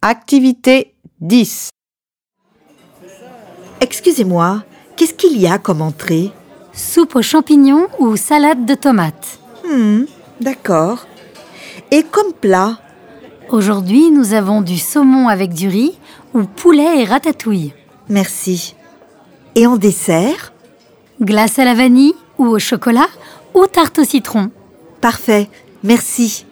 Activité 10. Excusez-moi, qu'est-ce qu'il y a comme entrée? Soupe aux champignons ou salade de tomates. D'accord. Et comme plat? Aujourd'hui, nous avons du saumon avec du riz ou poulet et ratatouille. Merci. Et en dessert? Glace à la vanille ou au chocolat ou tarte au citron. Parfait, merci.